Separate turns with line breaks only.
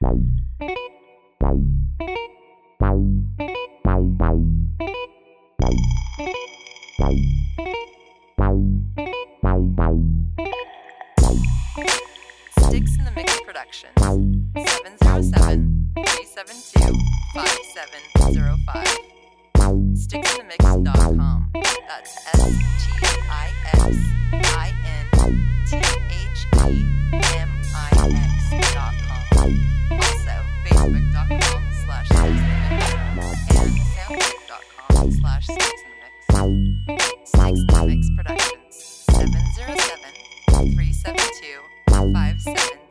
Sticks in the Mix Productions, 707-372-5705. Sticksinthemix.com. That's STIXTHEMIX.com. Also, Facebook.com/SticksInTheMix and SoundCloud.com/SticksInTheMix. Sticks in the Mix Productions, 707-372-5705.